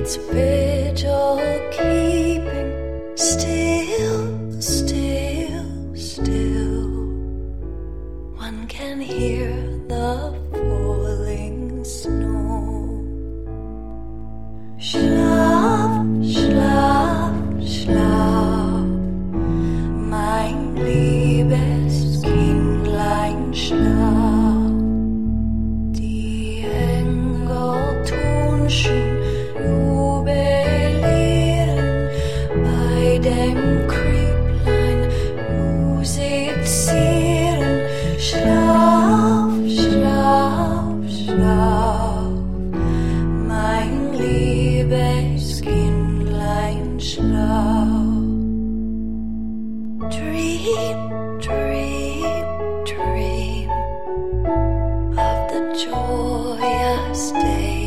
its vigil keeping still, still, still. One can hear the falling snow. Schlaf, schlaf, schlaf, mein liebes Kindlein, schlaf. Die Engel tun schon jubilieren bei dem Krieglein musizieren. Schlaf, schlaf, schlaf, mein liebes Kindlein, schlaf. Dream, dream, dream of the joyous day.